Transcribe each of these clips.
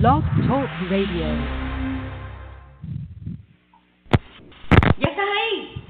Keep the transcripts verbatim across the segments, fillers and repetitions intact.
Blog Talk Radio. ¡Ya estás ahí!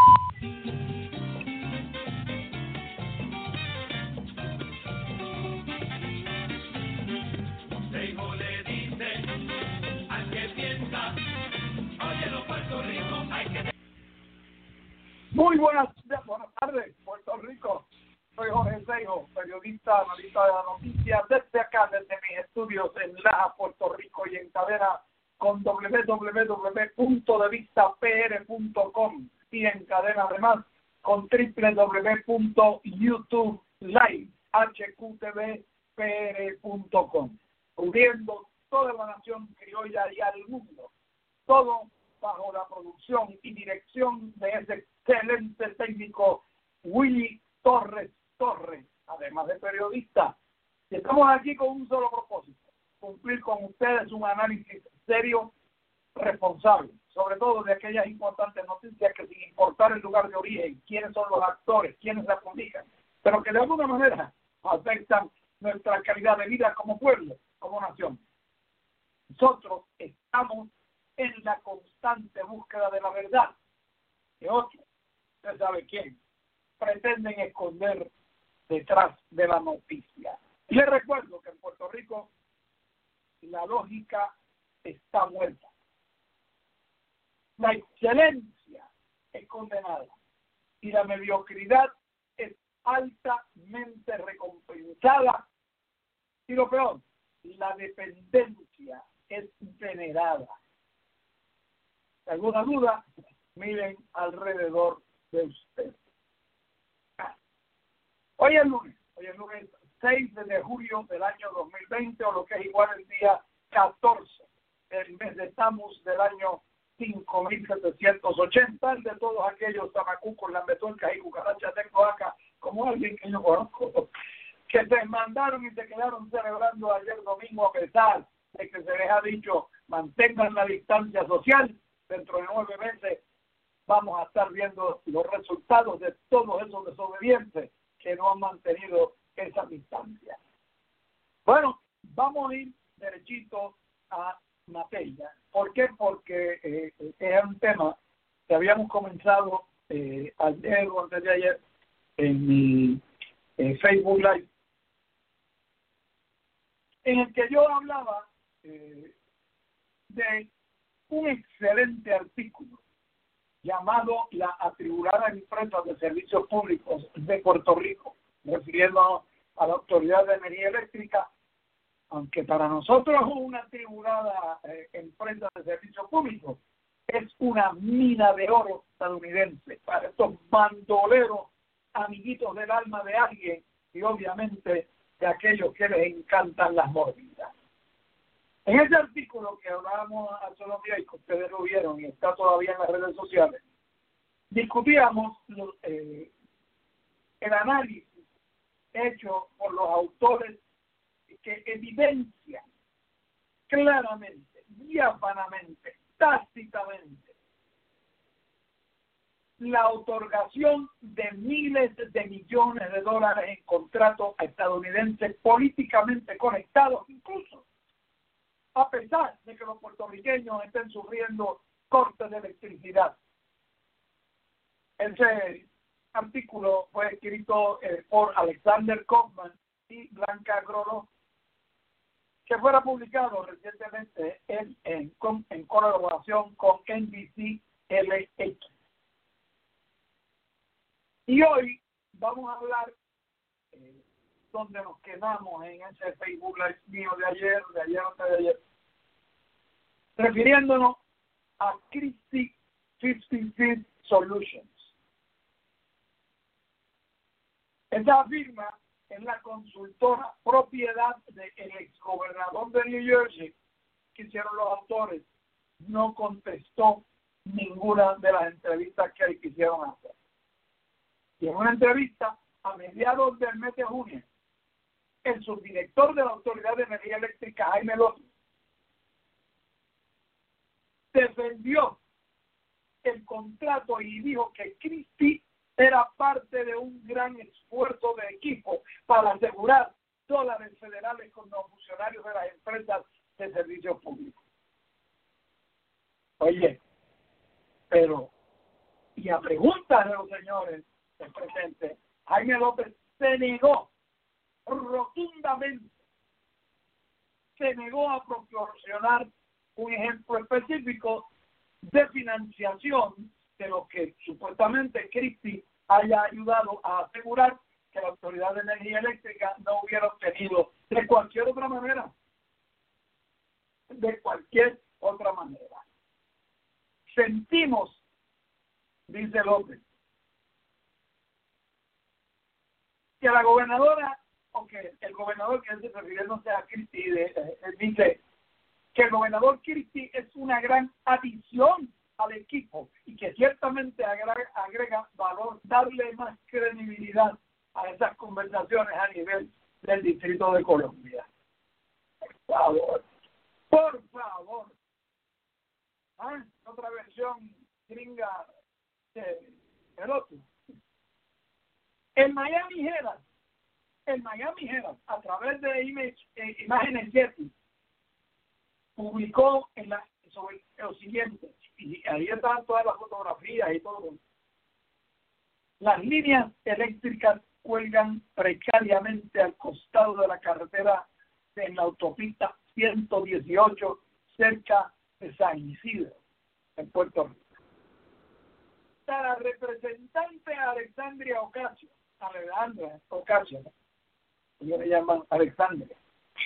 Seijo le dice al que piensa, oye, los Puerto Rico hay que... Muy buenas, buenas tardes, Puerto Rico. Soy Jorge Seijo, periodista, analista de la noticia, desde acá, desde mis estudios en Laja, Puerto Rico, y en cadena con doble u doble u doble u punto de vista p r punto com, y en cadena además con doble u doble u doble u punto youtube live h q t v p r punto com, cubriendo toda la nación criolla y al mundo, todo bajo la producción y dirección de ese excelente técnico Willy Torres Torres, además de periodista. Y estamos aquí con un solo propósito: cumplir con ustedes un análisis serio, responsable, sobre todo de aquellas importantes noticias que, sin importar el lugar de origen, quiénes son los actores, quiénes las publican, pero que de alguna manera afectan nuestra calidad de vida como pueblo, como nación. Nosotros estamos en la constante búsqueda de la verdad, que otros, usted sabe quién, pretenden esconder detrás de la noticia. Y les recuerdo que en Puerto Rico la lógica está muerta. La excelencia es condenada y la mediocridad es altamente recompensada. Y lo peor, la dependencia es venerada. Si alguna duda, miren alrededor de ustedes. Hoy es lunes, hoy es lunes seis de julio del año dos mil veinte, o lo que es igual el día catorce del mes de Tammuz del año cinco mil setecientos ochenta, el de todos aquellos tamacucos, lambetuercas y cucarachas de cloaca, como alguien que yo conozco, que se mandaron y se quedaron celebrando ayer domingo, a pesar de que se les ha dicho mantengan la distancia social. Dentro de nueve meses vamos a estar viendo los resultados de todos esos desobedientes que no han mantenido esa distancia. Bueno, vamos a ir derechito a materia. ¿Por qué? Porque eh, es un tema que habíamos comenzado eh, ayer o antes de ayer en mi eh, Facebook Live, en el que yo hablaba eh, de un excelente artículo llamado La Atribulada Empresa de Servicios Públicos de Puerto Rico, refiriendo a la Autoridad de Energía Eléctrica, aunque para nosotros una atribulada eh, empresa de servicios públicos es una mina de oro estadounidense para estos bandoleros amiguitos del alma de alguien y obviamente de aquellos que les encantan las mordidas. En ese artículo que hablábamos hace unos días y que ustedes lo vieron y está todavía en las redes sociales, discutíamos los, eh, el análisis hecho por los autores que evidencian claramente, diáfanamente, tácitamente la otorgación de miles de millones de dólares en contratos estadounidenses políticamente conectados, incluso a pesar de que los puertorriqueños estén sufriendo cortes de electricidad. Ese artículo fue escrito eh, por Alexander Kaufman y Blanca Grolo, que fuera publicado recientemente en, en, en colaboración con N B C L X. Y hoy vamos a hablar eh, donde nos quedamos en ese Facebook Live mío de ayer, de ayer antes de ayer, refiriéndonos a Christie cincuenta Solutions. Esa firma es la consultora propiedad del exgobernador de New Jersey, que hicieron los autores. No contestó ninguna de las entrevistas que le quisieron hacer. Y en una entrevista a mediados del mes de junio, el subdirector de la Autoridad de Energía Eléctrica, Jaime López, defendió el contrato y dijo que Christie era parte de un gran esfuerzo de equipo para asegurar dólares federales con los funcionarios de las empresas de servicios públicos. Oye, pero, y a preguntas de los señores del presente, Jaime López se negó rotundamente, se negó a proporcionar un ejemplo específico de financiación de lo que supuestamente Christie haya ayudado a asegurar que la Autoridad de Energía Eléctrica no hubiera obtenido de cualquier otra manera, de cualquier otra manera. Sentimos, dice López, que la gobernadora, o que el gobernador, que se refiriéndose a Christie, de, eh, dice que el gobernador Christie es una gran adición al equipo y que ciertamente agrega, agrega valor, darle más credibilidad a esas conversaciones a nivel del Distrito de Columbia. Por favor, por favor. ¿Ah? Otra versión gringa de el otro. El Miami Herald, el Miami Herald, a través de Image, eh, Imágenes Getty, publicó en la, sobre lo siguiente, y ahí están todas las fotografías y todo. Las líneas eléctricas cuelgan precariamente al costado de la carretera en la autopista ciento dieciocho, cerca de San Isidro, en Puerto Rico. La representante Alexandria Ocasio, Alexandria Ocasio, ¿no? Ellos le llaman Alexandria.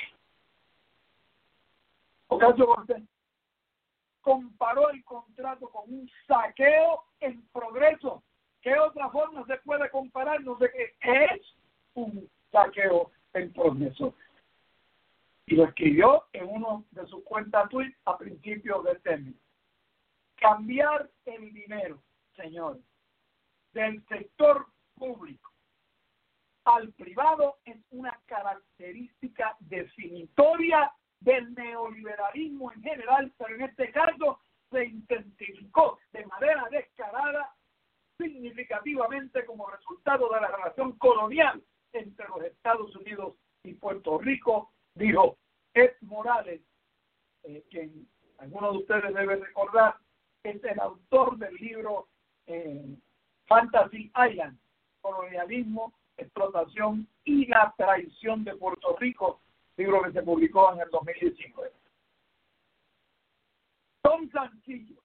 Ocasio-Cortez comparó el contrato con un saqueo en progreso. ¿Qué otra forma se puede comparar? No sé qué es un saqueo en progreso. Y lo escribió en uno de sus cuentas tweets a principios del término. Cambiar el dinero, señores, del sector público al privado es una característica definitoria del neoliberalismo en general, pero en este caso se intensificó de manera descarada significativamente como resultado de la relación colonial entre los Estados Unidos y Puerto Rico, dijo Ed Morales, eh, quien algunos de ustedes deben recordar, es el autor del libro eh, Fantasy Island, Colonialismo, Explotación y la Traición de Puerto Rico, libro que se publicó en el dos mil diecinueve. Tom Sancillo,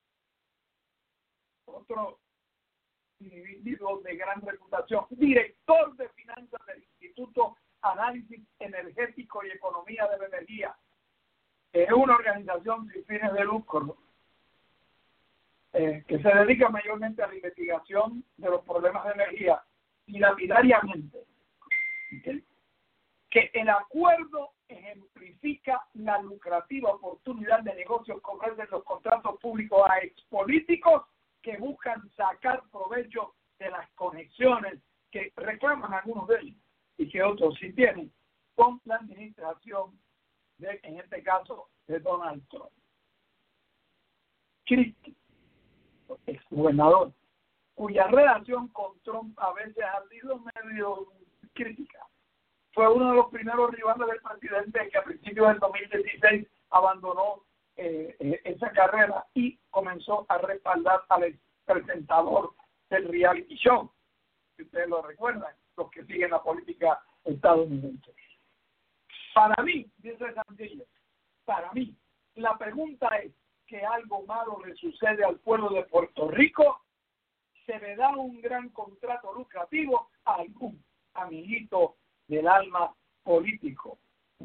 otro individuo de gran reputación, director de finanzas del Instituto Análisis Energético y Economía de la Energía, es una organización sin fines de lucro eh, que se dedica mayormente a la investigación de los problemas de energía y lapidariamente, ¿okay?, que el acuerdo ejemplifica la lucrativa oportunidad de negocios que ofrecen los contratos públicos a expolíticos que buscan sacar provecho de las conexiones que reclaman algunos de ellos y que otros sí tienen con la administración de, en este caso, de Donald Trump. Christie, ex gobernador, cuya relación con Trump a veces ha sido medio crítica, fue uno de los primeros rivales del presidente que a principios del dos mil dieciséis abandonó eh, eh, esa carrera y comenzó a respaldar al presentador del reality show, si ustedes lo recuerdan, los que siguen la política estadounidense. Para mí, dice Santillo, para mí, la pregunta es que algo malo le sucede al pueblo de Puerto Rico, se le da un gran contrato lucrativo a algún amiguito del alma político.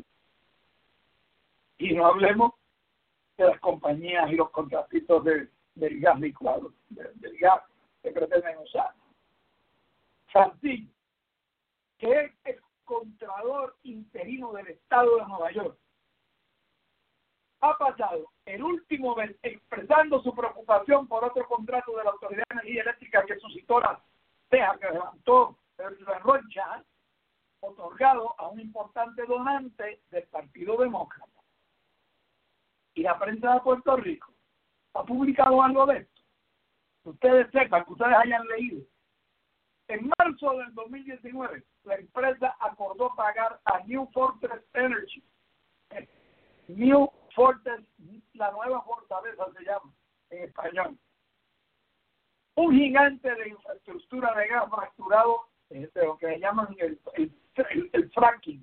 Y no hablemos de las compañías y los contratitos de, del gas licuado, de, del gas que pretenden usar. Santillo, que es el contralor interino del Estado de Nueva York, ha pasado el último mes expresando su preocupación por otro contrato de la Autoridad de Energía Eléctrica que suscitó la ceja que levantó el Rocha, otorgado a un importante donante del Partido Demócrata. Y la prensa de Puerto Rico ha publicado algo de esto. Que ustedes sepan, que ustedes hayan leído. En marzo del dos mil diecinueve, la empresa acordó pagar a New Fortress Energy, New Fortes, la nueva fortaleza se llama en español. Un gigante de infraestructura de gas fracturado, de lo que llaman el, el, el, el fracking,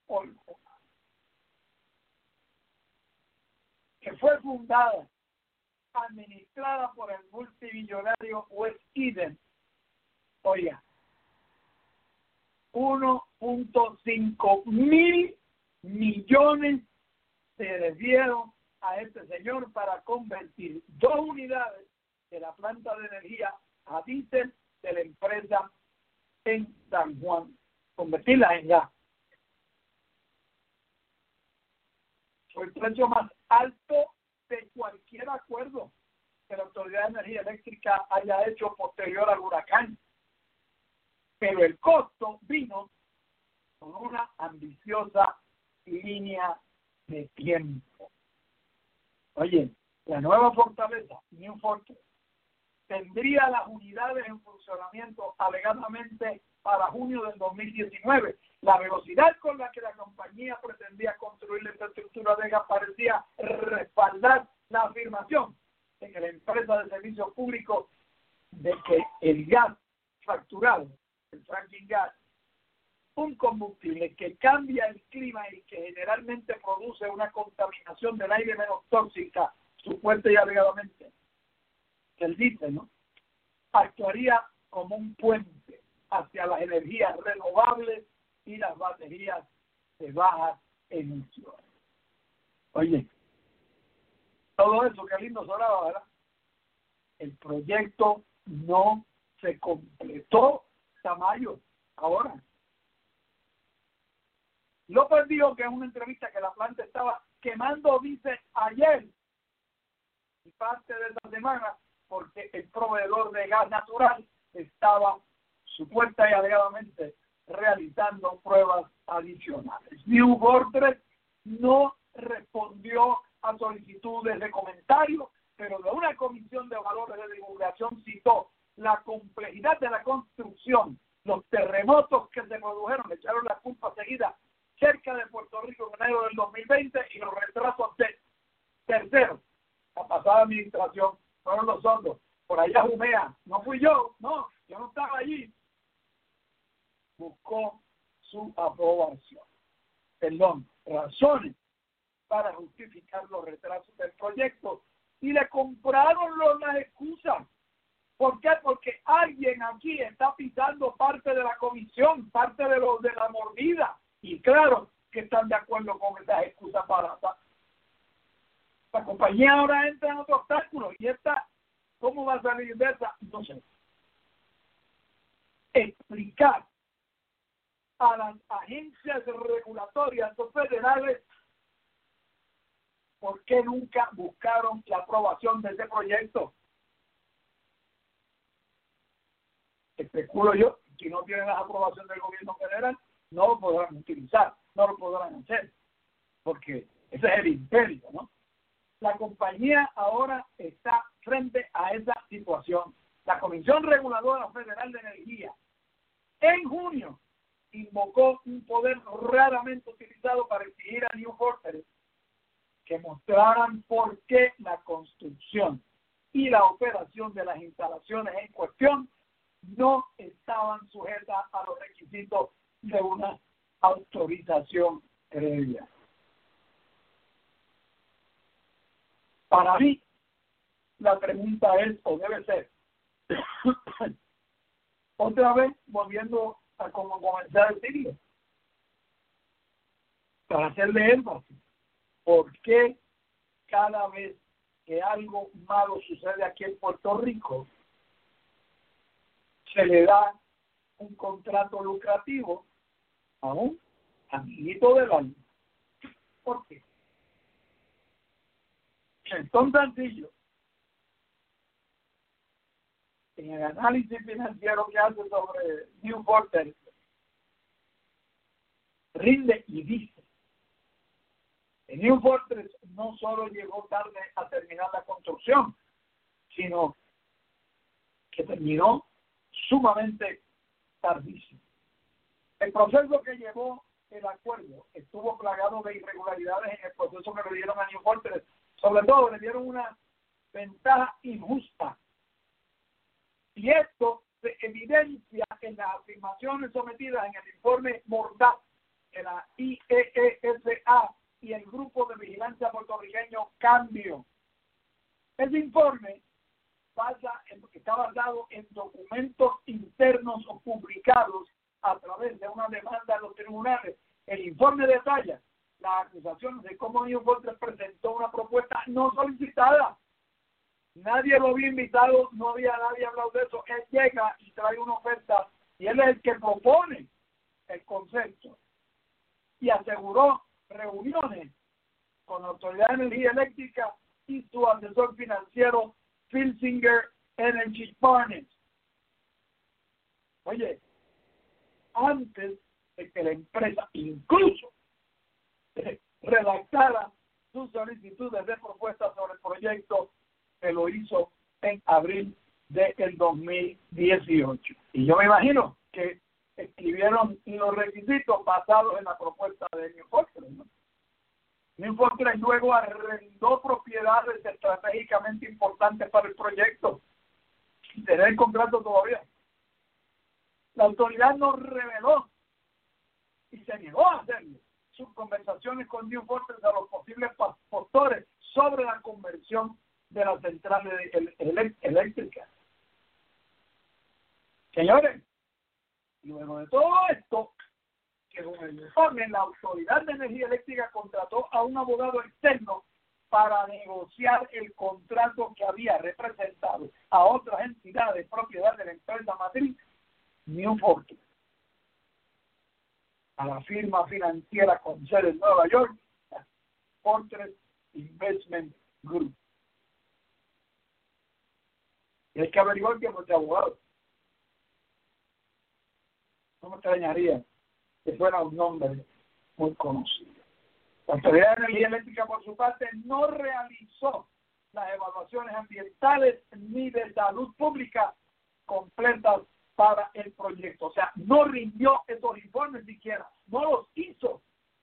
que fue fundada, administrada por el multimillonario Wes Eden. Oiga, uno punto cinco mil millones se le dieron a este señor para convertir dos unidades de la planta de energía a diésel de la empresa en San Juan, convertirla en gas. Fue el precio más alto de cualquier acuerdo que la Autoridad de Energía Eléctrica haya hecho posterior al huracán. Pero el costo vino con una ambiciosa línea de tiempo. Oye, la nueva fortaleza, New Fortress, tendría las unidades en funcionamiento alegadamente para junio del dos mil diecinueve. La velocidad con la que la compañía pretendía construir la infraestructura de gas parecía respaldar la afirmación de que la empresa de servicios públicos de que el gas fracturado, el fracking gas, un combustible que cambia el clima y que generalmente produce una contaminación del aire menos tóxica, supuesta y alegadamente, que el diésel, ¿no?, actuaría como un puente hacia las energías renovables y las baterías de bajas emisiones. Oye, todo eso, qué lindo sonaba, ¿verdad? El proyecto no se completó hasta mayo, ahora. López dijo que en una entrevista que la planta estaba quemando diésel ayer y parte de esta semana porque el proveedor de gas natural estaba supuesta y alegadamente realizando pruebas adicionales. New Fortress no respondió a solicitudes de comentarios, pero de una comisión de valores de divulgación citó la complejidad de la construcción, los terremotos que se produjeron, le echaron la culpa seguida cerca de Puerto Rico en enero del dos mil veinte y los retrasos de tercero, la pasada administración, fueron los sondos. Por allá Jumea, no fui yo, no, yo no estaba allí. Buscó su aprobación. Perdón, razones para justificar los retrasos del proyecto y le compraron los, las excusas. ¿Por qué? Porque alguien aquí está pisando parte de la comisión, parte de, lo, de la mordida. Y claro que están de acuerdo con esas excusas baratas. La compañía ahora entra en otro obstáculo y esta, ¿cómo va a salir de esa? No sé. Explicar a las agencias regulatorias federales por qué nunca buscaron la aprobación de ese proyecto. Especulo yo, si no tienen la aprobación del gobierno federal, no lo podrán utilizar, no lo podrán hacer, porque ese es el imperio, ¿no? La compañía ahora está frente a esa situación. La Comisión Reguladora Federal de Energía, en junio, invocó un poder raramente utilizado para exigir a New Fortress que mostraran por qué la construcción y la operación de las instalaciones en cuestión no estaban sujetas a los requisitos de una autorización previa. Para mí, la pregunta es, o debe ser, otra vez volviendo a como comencé a decirlo, para hacerle énfasis, ¿por qué cada vez que algo malo sucede aquí en Puerto Rico se le da un contrato lucrativo a un amiguito del año? ¿Por qué? Es tan sencillo. En el análisis financiero que hace sobre New Fortress, rinde y dice que New Fortress no solo llegó tarde a terminar la construcción, sino que terminó sumamente tardísimo. El proceso que llevó el acuerdo estuvo plagado de irregularidades en el proceso que le dieron a New Fortress. Sobre todo, le dieron una ventaja injusta. Y esto se evidencia en las afirmaciones sometidas en el informe Mordaz de la I E E S A y el grupo de vigilancia puertorriqueño Cambio. Ese informe basa en, está basado en documentos internos o publicados a través de una demanda en los tribunales. El informe detalla las acusaciones de cómo New Fortress presentó una propuesta no solicitada. Nadie lo había invitado, no había nadie hablado de eso. Él llega y trae una oferta y él es el que propone el concepto. Y aseguró reuniones con la Autoridad de Energía Eléctrica y su asesor financiero, Filsinger Energy Partners. Oye, antes de que la empresa incluso eh, redactara sus solicitudes de propuestas sobre el proyecto, se lo hizo en abril del dos mil dieciocho. Y yo me imagino que escribieron los requisitos basados en la propuesta de New Fortress, ¿no? New Fortress luego arrendó propiedades estratégicamente importantes para el proyecto, sin tener el contrato todavía. La autoridad nos reveló y se negó a hacerlo sus conversaciones con New Fortress a los posibles postores sobre la conversión de las centrales eléctricas. Señores, luego de todo esto, que con el informe la Autoridad de Energía Eléctrica contrató a un abogado externo para negociar el contrato que había representado a otras entidades propiedad de la empresa matriz New Fortress, a la firma financiera con sede en Nueva York, Fortress Investment Group. Y hay que averiguar quién fue este abogado. No me extrañaría que fuera un nombre muy conocido. La Autoridad de Energía Eléctrica, por su parte, no realizó las evaluaciones ambientales ni de salud pública completas para el proyecto. O sea, no rindió esos informes siquiera, no los hizo.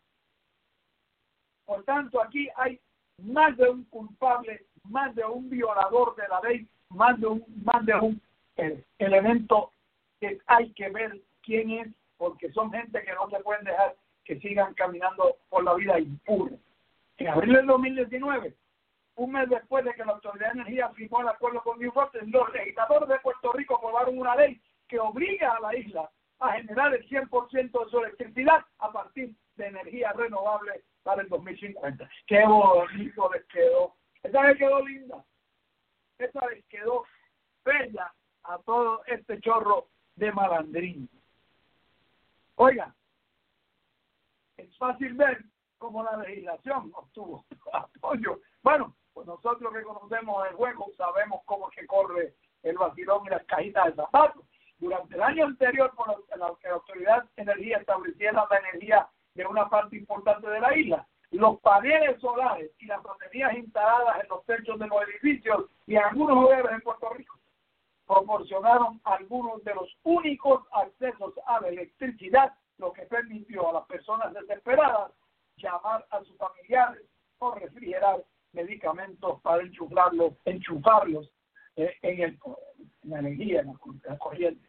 Por tanto, aquí hay más de un culpable, más de un violador de la ley, más de un, más de un eh, elemento que hay que ver quién es, porque son gente que no se pueden dejar que sigan caminando por la vida impune. En abril del dos mil diecinueve, un mes después de que la Autoridad de Energía firmó el acuerdo con New Fortress, los legisladores de Puerto Rico aprobaron una ley que obliga a la isla a generar el cien por ciento de su electricidad a partir de energía renovable para el dos mil cincuenta. ¡Qué bonito les quedó! Esa les quedó linda. Esa les quedó bella a todo este chorro de malandrín. Oiga, es fácil ver cómo la legislación obtuvo apoyo. Bueno, pues nosotros que conocemos el juego sabemos cómo es que corre el vacilón y las cajitas de zapatos. Durante el año anterior, por la que la Autoridad de Energía estableciera la energía de una parte importante de la isla, los paneles solares y las baterías instaladas en los techos de los edificios y en algunos hogares en Puerto Rico proporcionaron algunos de los únicos accesos a la electricidad, lo que permitió a las personas desesperadas llamar a sus familiares o refrigerar medicamentos para enchufarlos, enchufarlos eh, en, el, en la energía, en la, en la corriente.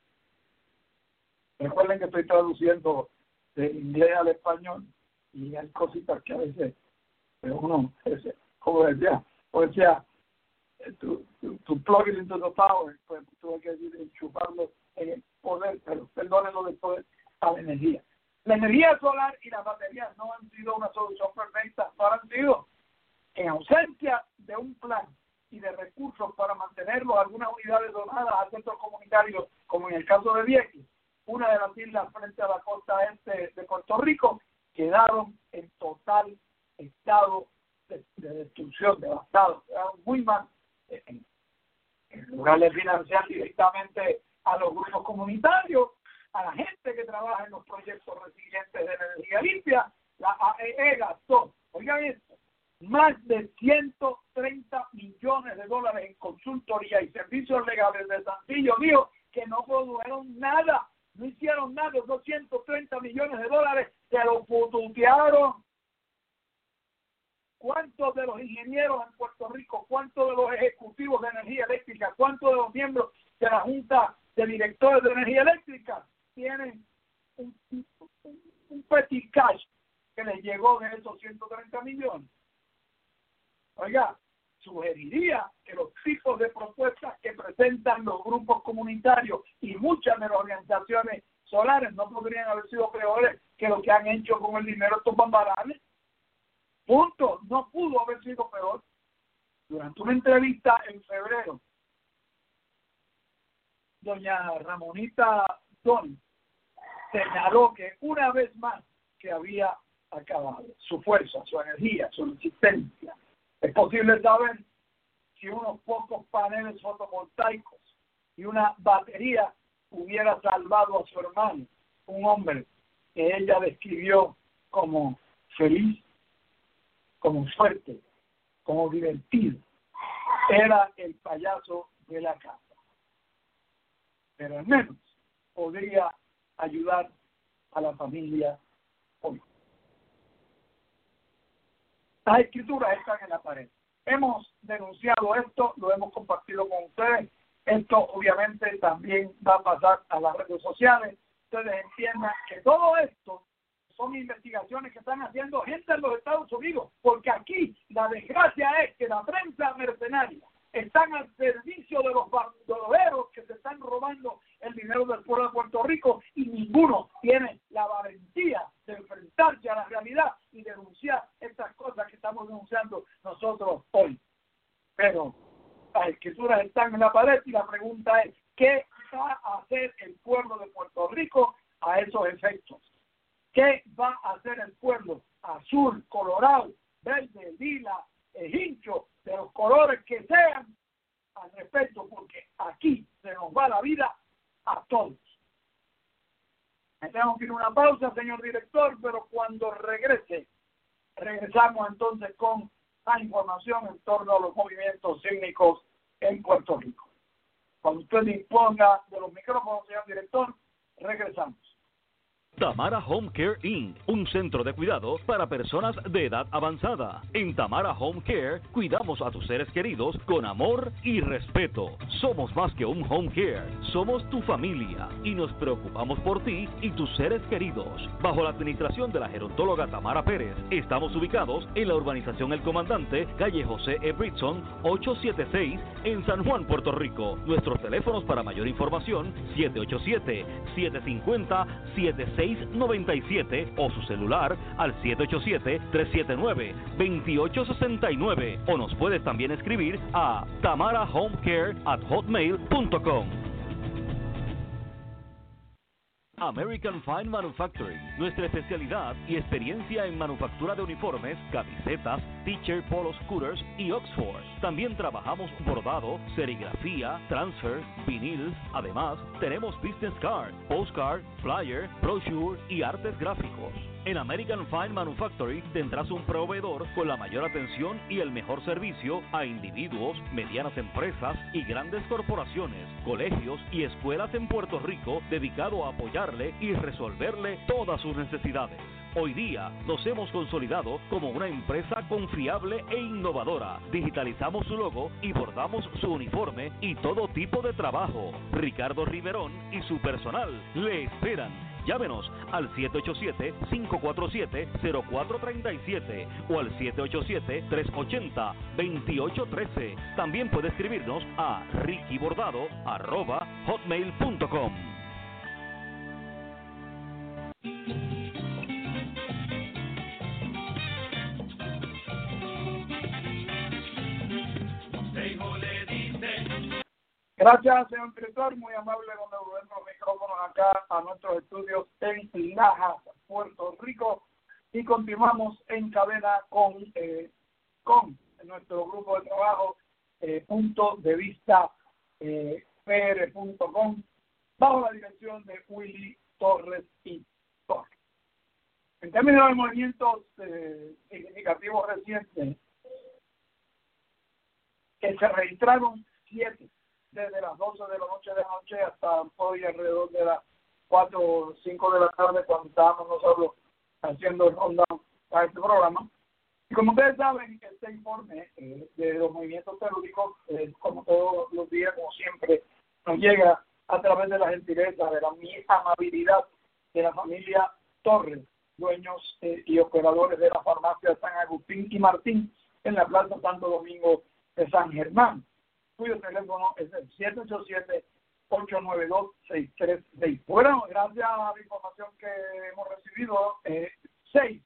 Recuerden que estoy traduciendo de inglés al español y hay cositas que a veces uno, como decía, o decía, to, to, to plug it into the power, pues tuve que decir enchufarlo en el poder, pero perdónenlo del poder a la energía. La energía solar y las baterías no han sido una solución perfecta, no han sido. En ausencia de un plan y de recursos para mantenerlo, algunas unidades donadas a centros comunitarios, como en el caso de Vieques, una de las islas frente a la costa este de Puerto Rico, quedaron en total estado de, de destrucción, devastados, quedaron muy mal. En, en lugar de financiar directamente a los grupos comunitarios, a la gente que trabaja en los proyectos resilientes de energía limpia, la A E E gastó, oigan esto, más de ciento treinta millones de dólares en consultoría y servicios legales de Santillo. Dijo que no produjeron nada no hicieron nada, los doscientos treinta millones de dólares se los pututearon. ¿Cuántos de los ingenieros en Puerto Rico, cuántos de los ejecutivos de energía eléctrica, cuántos de los miembros de la Junta de Directores de Energía Eléctrica tienen un, un, un petit cash que les llegó de esos ciento treinta millones? Oiga, sugeriría que los tipos de propuestas que presentan los grupos comunitarios y muchas de las organizaciones solares no podrían haber sido peores que lo que han hecho con el dinero de estos bambaranes. Punto. No pudo haber sido peor. Durante una entrevista en febrero, doña Ramonita Don señaló que una vez más que había acabado su fuerza, su energía, su resistencia. Es posible saber si unos pocos paneles fotovoltaicos y una batería hubiera salvado a su hermano, un hombre que ella describió como feliz, como fuerte, como divertido. Era el payaso de la casa. Pero al menos podría ayudar a la familia hoy. Las escrituras están en la pared. Hemos denunciado esto, lo hemos compartido con ustedes. Esto obviamente también va a pasar a las redes sociales. Ustedes entiendan que todo esto son investigaciones que están haciendo gente en los Estados Unidos, porque aquí la desgracia es que la prensa mercenaria están al servicio de los bandoleros que se están robando el dinero del pueblo de Puerto Rico y ninguno tiene la valentía de enfrentarse a la realidad y denunciar estas cosas que estamos denunciando nosotros hoy. Pero las escrituras están en la pared y la pregunta es, ¿qué va a hacer el pueblo de Puerto Rico a esos efectos? ¿Qué va a hacer el pueblo azul, colorado, verde, lila, hincho, de los colores que sean al respecto? Porque aquí se nos va la vida a todos. Me tengo que ir a una pausa, señor director, pero cuando regrese, regresamos entonces con la información en torno a los movimientos sísmicos en Puerto Rico. Cuando usted disponga de los micrófonos, señor director, regresamos. Tamara Home Care incorporated, un centro de cuidado para personas de edad avanzada. En Tamara Home Care cuidamos a tus seres queridos con amor y respeto. Somos más que un home care, somos tu familia y nos preocupamos por ti y tus seres queridos. Bajo la administración de la gerontóloga Tamara Pérez, estamos ubicados en la urbanización El Comandante, calle José E. Britson, ochocientos setenta y seis, en San Juan, Puerto Rico. Nuestros teléfonos para mayor información, siete ocho siete, siete cinco cero, siete seis nueve siete o su celular al siete ocho siete, tres siete nueve, dos ocho seis nueve o nos puedes también escribir a tamarahomecare at hotmail punto com. American Fine Manufacturing, nuestra especialidad y experiencia en manufactura de uniformes, camisetas, t-shirt, polos, scooters y Oxford. También trabajamos bordado, serigrafía, transfer, vinil. Además, tenemos business card, postcard, flyer, brochure y artes gráficos. En American Fine Manufacturing tendrás un proveedor con la mayor atención y el mejor servicio a individuos, medianas empresas y grandes corporaciones, colegios y escuelas en Puerto Rico, dedicado a apoyarle y resolverle todas sus necesidades. Hoy día nos hemos consolidado como una empresa confiable e innovadora. Digitalizamos su logo y bordamos su uniforme y todo tipo de trabajo. Ricardo Riverón y su personal le esperan. Llámenos al siete ocho siete, cinco cuatro siete, cero cuatro tres siete o al siete ocho siete, tres ocho cero, dos ocho uno tres. También puede escribirnos a rickybordado arroba hotmail punto com. Gracias, señor director, muy amable con devolver los micrófonos acá a nuestros estudios en Lajas, Puerto Rico, y continuamos en cadena con, eh, con nuestro grupo de trabajo, eh, punto de vista eh, P R punto com, bajo la dirección de Willy Torres y Torres. En términos de movimientos eh, significativos recientes, que se registraron siete desde las doce de la noche de anoche hasta hoy alrededor de las cuatro o cinco de la tarde cuando estábamos nosotros haciendo el rundown para este programa. Y como ustedes saben, este informe eh, de los movimientos telúricos, eh, como todos los días, como siempre, nos llega a través de la gentileza, de la amabilidad de la familia Torres, dueños eh, y operadores de la farmacia San Agustín y Martín en la Plaza Santo Domingo de San Germán, cuyo teléfono es el siete ocho siete, ocho nueve dos, seis tres seis. Bueno, gracias a la información que hemos recibido, eh, seis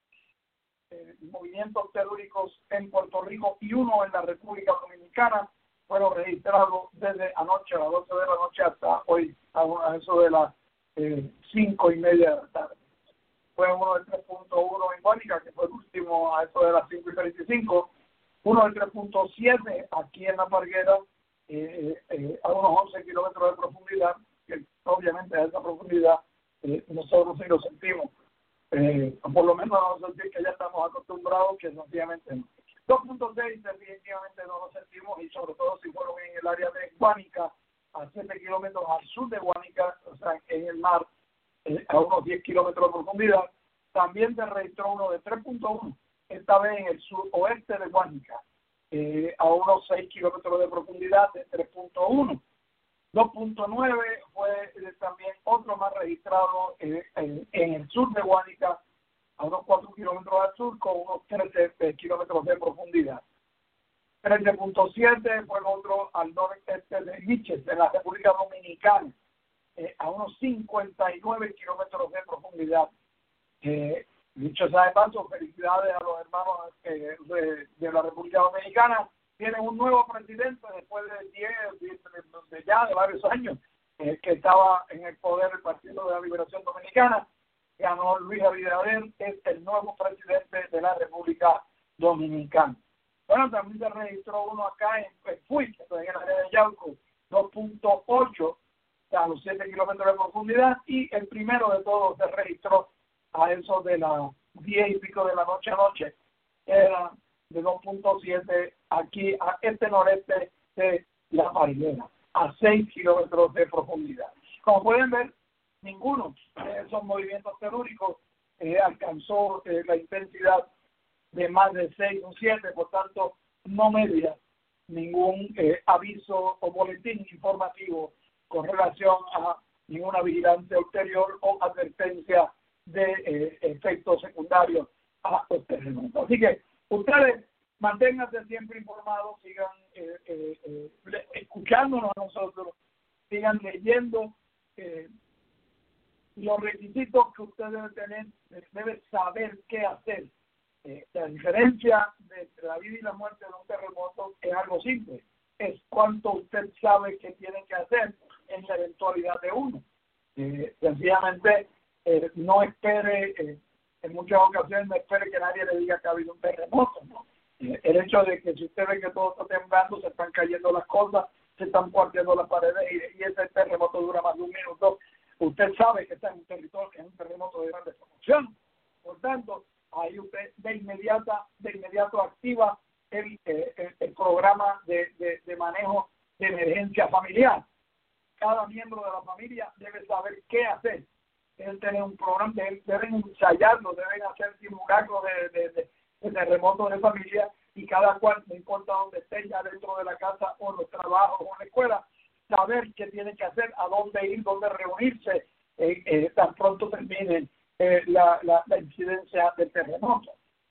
eh, movimientos telúricos en Puerto Rico y uno en la República Dominicana fueron registrados desde anoche a las doce de la noche hasta hoy, a eso de las eh, cinco y media de la tarde. Fue uno del tres punto uno en Guánica, que fue el último a eso de las cinco y treinta y cinco, uno del tres punto siete aquí en La Parguera, eh, eh, a unos once kilómetros de profundidad, que obviamente a esa profundidad eh, nosotros sí lo sentimos, eh, por lo menos vamos a sentir que ya estamos acostumbrados, que sencillamente no. dos punto seis definitivamente no lo sentimos, y sobre todo si fueron en el área de Guánica, a siete kilómetros al sur de Guánica, o sea, en el mar, eh, a unos diez kilómetros de profundidad. También se registró uno de tres punto uno, esta vez en el suroeste de Guánica, eh, a unos seis kilómetros de profundidad de tres punto uno. dos punto nueve fue eh, también otro más registrado eh, en, en el sur de Guánica, a unos cuatro kilómetros al sur, con unos trece kilómetros de profundidad. trece punto siete fue el otro al noreste de Miches, en la República Dominicana, eh, a unos cincuenta y nueve kilómetros de profundidad. Eh, dicho sea de paso, felicidades a los hermanos eh, de, de la República Dominicana. Tienen un nuevo presidente después de diez, de, de ya de varios años eh, que estaba en el poder el Partido de la Liberación Dominicana. Ganó Luis Abinader, es el nuevo presidente de la República Dominicana. Bueno, también se registró uno acá en Puy, que está en el área de Yauco, dos punto ocho, a los siete kilómetros de profundidad, y el primero de todos se registró a eso de las diez y pico de la noche a noche, era de dos punto siete aquí a este noreste de La Parguera, a seis kilómetros de profundidad. Como pueden ver, ninguno de esos movimientos telúricos eh, alcanzó eh, la intensidad de más de seis o siete, por tanto no media ningún eh, aviso o boletín informativo con relación a ninguna vigilancia ulterior o advertencia de eh, efectos secundarios a los terremotos. Así que ustedes manténganse siempre informados, sigan eh, eh, eh, escuchándonos a nosotros, sigan leyendo eh, los requisitos que usted debe tener, debe saber qué hacer. Eh, la diferencia de la vida y la muerte de un terremoto es algo simple, es cuánto usted sabe que tiene que hacer en la eventualidad de uno. Eh, sencillamente, eh, no espere, eh, en muchas ocasiones no espere que nadie le diga que ha habido un terremoto, ¿no? Eh, el hecho de que si usted ve que todo está temblando, se están cayendo las cosas, se están partiendo las paredes y, y ese terremoto dura más de un minuto, usted sabe que está en un territorio que es un terremoto de gran destrucción. Por tanto, ahí usted de inmediata, de inmediato activa el, eh, el, el programa de, de, de manejo de emergencia familiar. Cada miembro de la familia debe saber qué hacer. Deben tener un programa, deben, deben ensayarlo, deben hacer simulacros de, de, de, de terremotos de familia, y cada cual, no importa dónde esté, ya dentro de la casa o en los trabajos o en la escuela, saber qué tiene que hacer, a dónde ir, dónde reunirse, eh, eh, tan pronto termine eh, la, la, la incidencia del terremoto.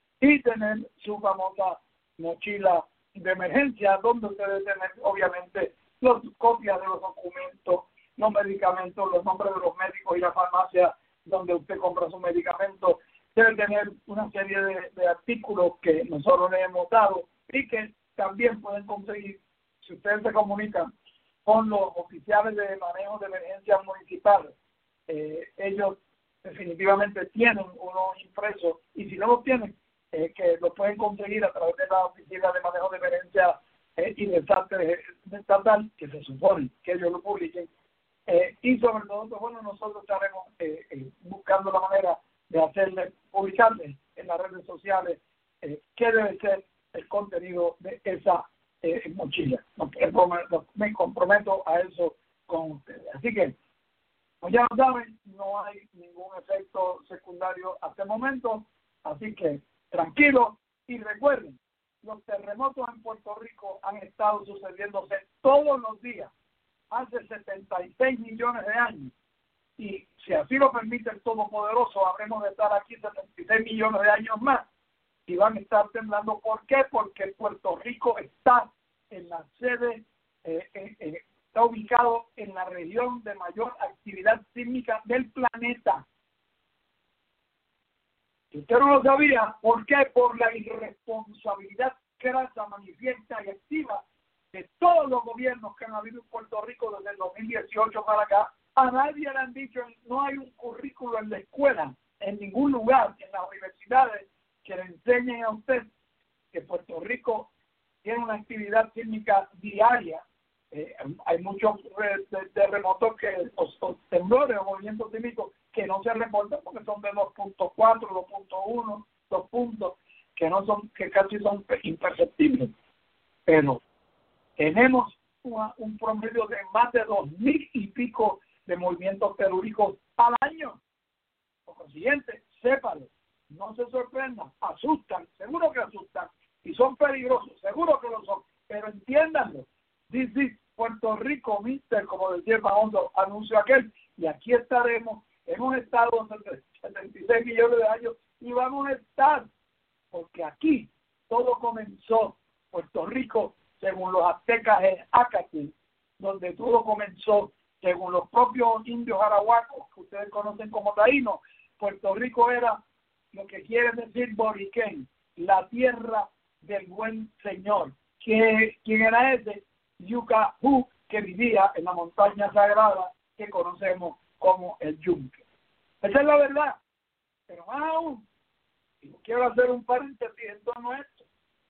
Y tener su famosa mochila de emergencia, donde usted debe tener, obviamente, las copias de los documentos, los medicamentos, los nombres de los médicos y la farmacia donde usted compra su medicamento. Debe tener una serie de, de artículos que nosotros le hemos dado y que también pueden conseguir si ustedes se comunican con los oficiales de manejo de emergencias municipales. Eh, ellos definitivamente tienen unos impresos, y si no los tienen, eh, que lo pueden conseguir a través de la oficina de manejo de emergencia eh, y desastre estatal, que se supone que ellos lo publiquen. Eh, y sobre todo, pues, bueno, nosotros estaremos eh, eh, buscando la manera de hacerle, publicarle en las redes sociales eh, qué debe ser el contenido de esa eh, mochila. Me comprometo a eso con ustedes. Así que Pues ya lo saben, no hay ningún efecto secundario hasta el momento, así que tranquilos y recuerden, los terremotos en Puerto Rico han estado sucediéndose todos los días, hace setenta y seis millones de años, y si así lo permite el Todopoderoso, habremos de estar aquí setenta y seis millones de años más, y van a estar temblando. ¿Por qué? Porque Puerto Rico está en la sede, eh, eh, eh, está ubicado en la región de mayor actividad sísmica del planeta. Si usted no lo sabía, ¿por qué? Por la irresponsabilidad crasa, manifiesta y activa de todos los gobiernos que han habido en Puerto Rico desde el dos mil dieciocho para acá. A nadie le han dicho, no hay un currículo en la escuela, en ningún lugar, en las universidades, que le enseñen a usted que Puerto Rico tiene una actividad sísmica diaria. Eh, hay muchos eh, terremotos que, o, o temblores o movimientos sísmicos que no se reportan porque son de dos punto cuatro, dos punto uno, dos puntos, que no son, que casi son imperceptibles. Pero tenemos una, un promedio de más de dos mil y pico de movimientos telúricos al año. Por consiguiente, sépalo, no se sorprendan, asustan, seguro que asustan, y son peligrosos, seguro que lo son, pero entiéndanlo. This is Puerto Rico, mister, como decía el famoso anuncio aquel, y aquí estaremos. Hemos estado setenta y seis millones de años y vamos a estar, porque aquí todo comenzó, Puerto Rico, según los aztecas en Acatl, donde todo comenzó, según los propios indios arahuacos, que ustedes conocen como taínos. Puerto Rico era lo que quiere decir Boriquén, la tierra del buen señor. ¿Quién era ese? Yucahú, que vivía en la montaña sagrada que conocemos como el Yunque. Esa es la verdad. Pero más aún, y quiero hacer un paréntesis en torno a esto.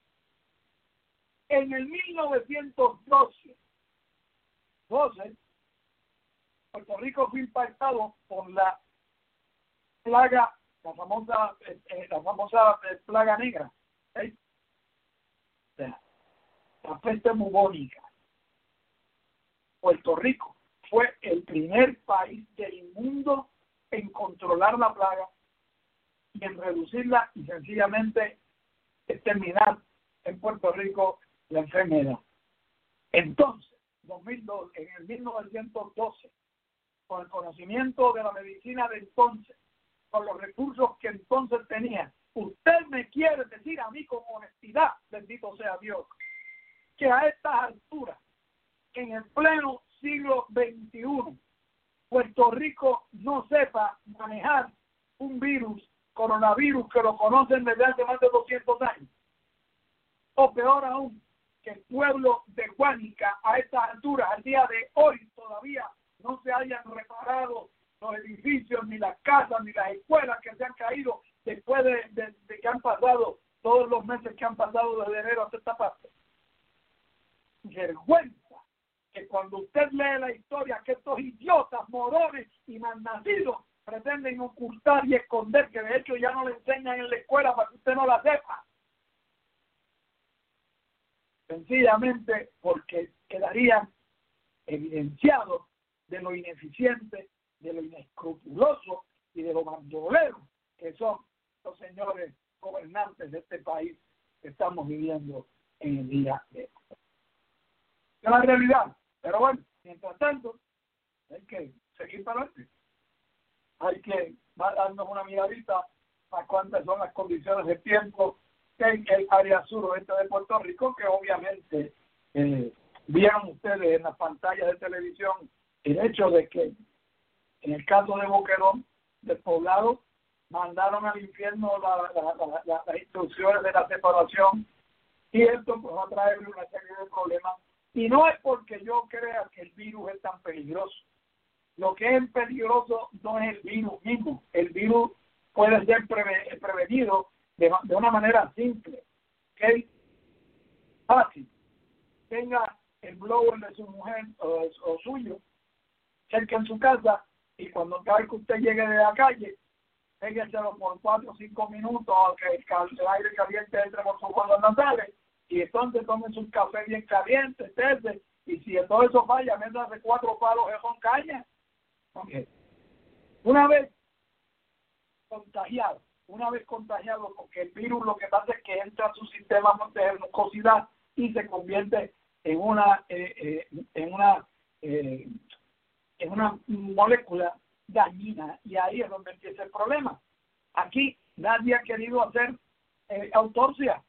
En el mil novecientos doce, doce, Puerto Rico fue impactado por la plaga, la famosa, eh, la famosa eh, plaga negra, ¿eh? O sea, la peste bubónica. Puerto Rico fue el primer país del mundo en controlar la plaga y en reducirla y sencillamente exterminar en Puerto Rico la enfermedad. Entonces, dos mil dos, en el mil novecientos doce, con el conocimiento de la medicina de entonces, con los recursos que entonces tenía, usted me quiere decir a mí con honestidad, bendito sea Dios, que a estas alturas, en el pleno siglo veintiuno, Puerto Rico no sepa manejar un virus, coronavirus, que lo conocen desde hace más de doscientos años. O peor aún, que el pueblo de Guánica a estas alturas, al día de hoy, todavía no se hayan reparado los edificios, ni las casas, ni las escuelas que se han caído después de, de, de que han pasado todos los meses que han pasado desde enero hasta esta parte. Vergüenza que cuando usted lee la historia que estos idiotas, morones y malnacidos pretenden ocultar y esconder, que de hecho ya no le enseñan en la escuela para que usted no la sepa. Sencillamente porque quedarían evidenciados de lo ineficiente, de lo inescrupuloso y de lo bandolero que son los señores gobernantes de este país que estamos viviendo en el día de hoy. Es la realidad. Pero bueno, mientras tanto, hay que seguir para adelante. Hay que darnos una miradita a cuántas son las condiciones de tiempo en el área suroeste de Puerto Rico, que obviamente eh, vieron ustedes en las pantallas de televisión el hecho de que en el caso de Boquerón, del Poblado, mandaron al infierno la, la, la, la, las instrucciones de la separación, y esto pues va a traerle una serie de problemas. Y no es porque yo crea que el virus es tan peligroso. Lo que es peligroso no es el virus mismo. El virus puede ser preve, prevenido de, de una manera simple. ¿Okay? Fácil. Tenga el blower de su mujer o, o suyo cerca en su casa, y cuando cada vez que usted llegue de la calle, pégueselo por cuatro o cinco minutos a que el, el aire caliente entre por sus fosas nasales. Y entonces tomen un café bien caliente, tese, y si todo eso falla, métanse cuatro palos de con caña. Okay. Una vez contagiado, una vez contagiado, porque el virus lo que pasa es que entra a su sistema de mucosidad y se convierte en una eh, eh, en una eh, en una molécula dañina, y ahí es donde empieza el problema. Aquí nadie ha querido hacer eh, autopsia.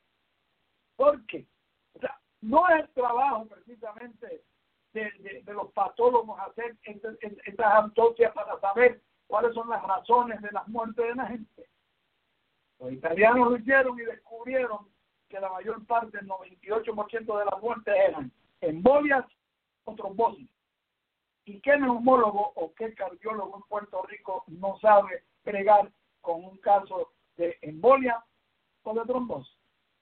¿Por qué? O sea, no es el trabajo precisamente de, de, de los patólogos hacer estas autopsias para saber cuáles son las razones de las muertes de la gente. Los italianos lo hicieron y descubrieron que la mayor parte, el noventa y ocho por ciento de las muertes eran embolias o trombosis. ¿Y qué neumólogo o qué cardiólogo en Puerto Rico no sabe bregar con un caso de embolia o de trombosis?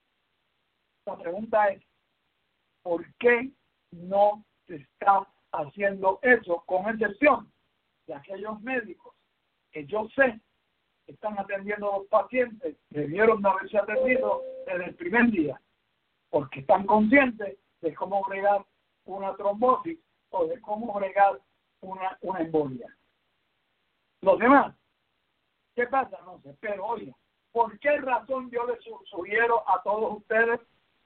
La pregunta es, ¿por qué no se está haciendo eso, con excepción de aquellos médicos que yo sé están atendiendo a los pacientes, debieron de haberse atendido desde el primer día, porque están conscientes de cómo bregar una trombosis o de cómo bregar una, una embolia? Los demás, ¿qué pasa? No sé, pero oye, ¿por qué razón yo les sugiero a todos ustedes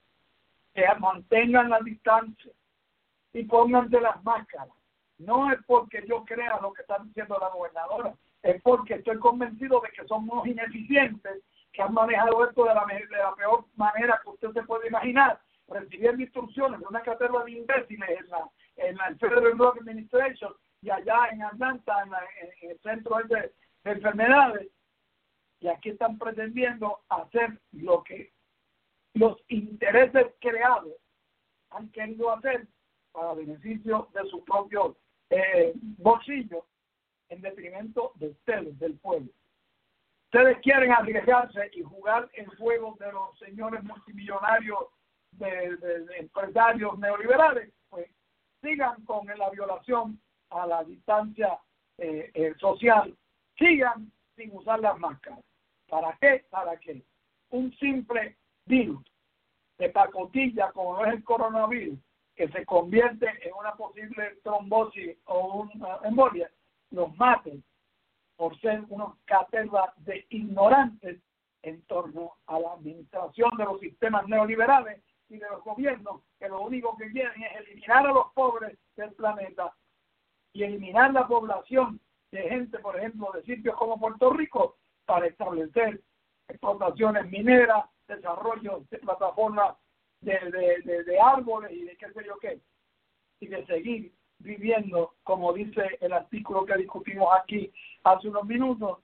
que mantengan la distancia y pónganse las máscaras? No es porque yo crea lo que está diciendo la gobernadora, es porque estoy convencido de que son unos ineficientes que han manejado esto de la, de la peor manera que usted se puede imaginar, recibiendo instrucciones de una cátedra de imbéciles en la, en la Federal Drug Administration y allá en Atlanta, en, la, en el centro de, de enfermedades, y aquí están pretendiendo hacer lo que los intereses creados han querido hacer para beneficio de su propio eh, bolsillo, en detrimento de ustedes, del pueblo. Ustedes quieren arriesgarse y jugar el juego de los señores multimillonarios, de, de, de empresarios neoliberales, pues sigan con la violación a la distancia eh, eh, social, sigan sin usar las máscaras. ¿Para qué? Para que un simple virus de pacotilla como es el coronavirus, que se convierte en una posible trombosis o una embolia, los maten por ser unos cátedras de ignorantes en torno a la administración de los sistemas neoliberales y de los gobiernos, que lo único que quieren es eliminar a los pobres del planeta y eliminar la población de gente, por ejemplo, de sitios como Puerto Rico, para establecer explotaciones mineras, desarrollo de plataformas de, de, de, de árboles y de qué sé yo qué, y de seguir viviendo, como dice el artículo que discutimos aquí hace unos minutos,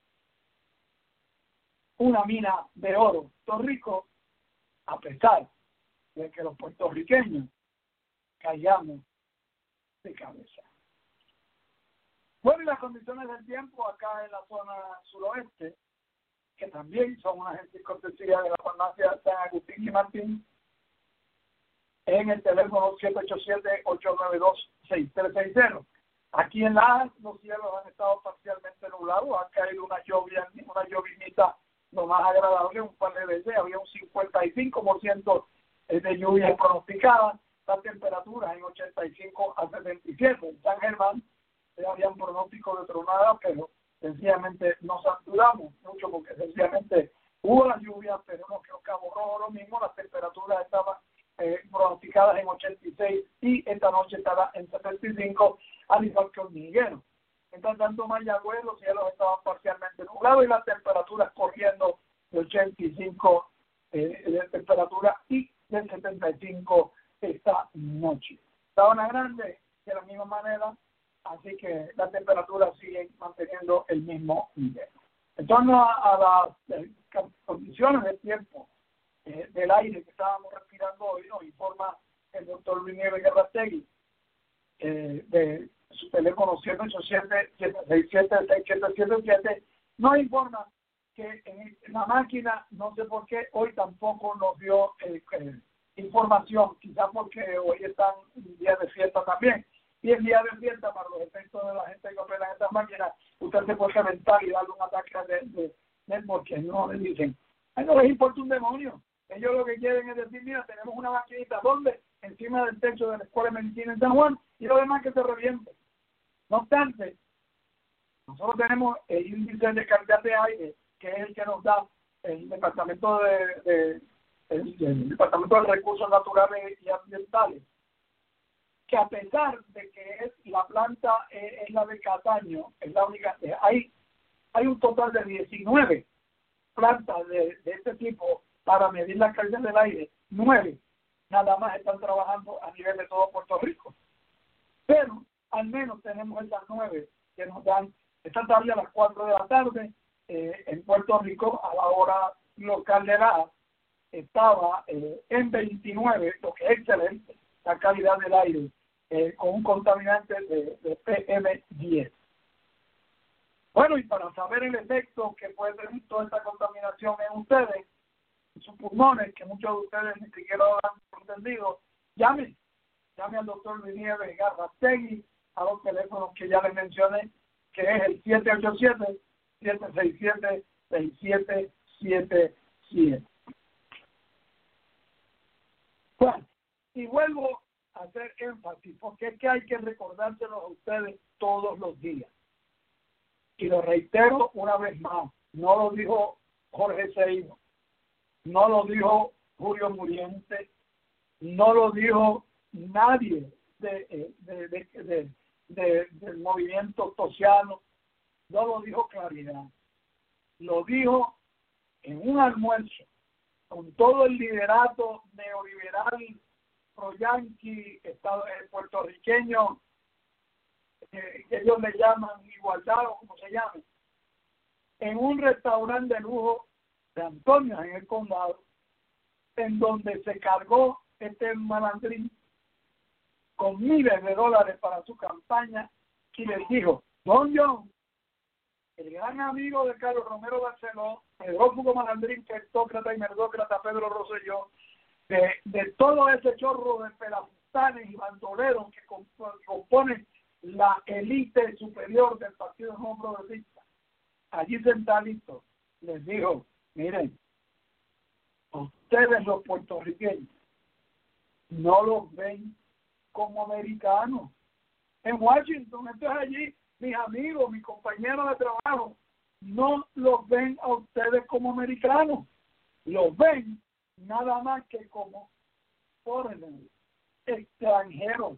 una mina de oro. Puerto Rico, a pesar de que los puertorriqueños caigamos de cabeza. Bueno, y las condiciones del tiempo acá en la zona suroeste, que también son una agente cortesía de la farmacia San Agustín y Martín, en el teléfono siete ocho siete, ocho nueve dos, seis tres seis cero. Aquí en la los cielos han estado parcialmente nublados, ha caído una lluvia, una llovinita lo más agradable, un par de veces, había un cincuenta y cinco por ciento de lluvia pronosticada, las temperaturas en ochenta y cinco a setenta y siete. En San Germán había un pronóstico de tronada, pero sencillamente nos saturamos mucho porque sencillamente hubo la lluvia, pero no creo que Cabo Rojo lo mismo, las temperaturas estaban Eh, pronosticadas en ochenta y seis y esta noche estará en setenta y cinco, al igual que Hormiguero. Mientras tanto, Mayagüez, los cielos estaban parcialmente nublados y las temperaturas corriendo de ochenta y cinco eh, de temperatura y de setenta y cinco esta noche. Sabana Grande, de la misma manera, así que las temperaturas siguen manteniendo el mismo nivel. En torno a, a las eh, condiciones del tiempo, Eh, del aire que estábamos respirando hoy, nos informa el doctor Luis Nieves Guerrategui, eh, de su teléfono siete ocho siete, siete seis siete, seis siete siete siete, nos informa que en, en la máquina, no sé por qué, hoy tampoco nos dio eh, eh, información, quizás porque hoy están en día de fiesta también, y el día de fiesta, para los efectos de la gente que opera en estas máquinas, usted se puede calentar y darle un ataque de, de, de porque no le dicen, ay, no les importa un demonio. Ellos lo que quieren es decir, mira, tenemos una maquinita, ¿dónde? Encima del techo de la Escuela de Medicina en San Juan, y lo demás que se reviente. No obstante, Nosotros tenemos el índice de calidad de aire, que es el que nos da el Departamento de, de el, el Departamento de Recursos Naturales y Ambientales, que a pesar de que es la planta es, es la de Cataño, es la única, hay, hay un total de diecinueve plantas de, de este tipo para medir la calidad del aire, nueve nada más están trabajando a nivel de todo Puerto Rico. Pero al menos tenemos esas nueve que nos dan, esta tarde a las cuatro de la tarde, eh, en Puerto Rico, a la hora local de la estaba eh, en veintinueve, lo que es excelente, la calidad del aire, eh, con un contaminante de, de P M diez. Bueno, y para saber el efecto que puede tener toda esta contaminación en ustedes, en sus pulmones, que muchos de ustedes ni siquiera lo han entendido, llame, llame al doctor Luis Nieves Garrastegui a los teléfonos que ya les mencioné, que es el siete ocho siete, siete seis siete, seis siete siete siete. Bueno, y vuelvo a hacer énfasis, porque es que hay que recordárselos a ustedes todos los días. Y lo reitero una vez más, no lo dijo Jorge Seino, no lo dijo Julio Muriente, no lo dijo nadie de, de, de, de, de, del movimiento tociano, no lo dijo Claridad, lo dijo en un almuerzo con todo el liderato neoliberal pro-yanqui estado, eh, puertorriqueño, eh, que ellos le llaman igualdad o como se llame, en un restaurante de lujo de Antonio en el condado, en donde se cargó este malandrín con miles de dólares para su campaña y les dijo: Don John, el gran amigo de Carlos Romero Barceló, el prófugo malandrín, sectócrata y merdócrata Pedro Rosselló, de, de todo ese chorro de pelafustanes y bandoleros que componen la élite superior del Partido No Progresista, allí sentaditos, les dijo: miren, ustedes los puertorriqueños no los ven como americanos. En Washington, entonces allí, mis amigos, mis compañeros de trabajo, no los ven a ustedes como americanos, los ven nada más que como foreigners, extranjeros.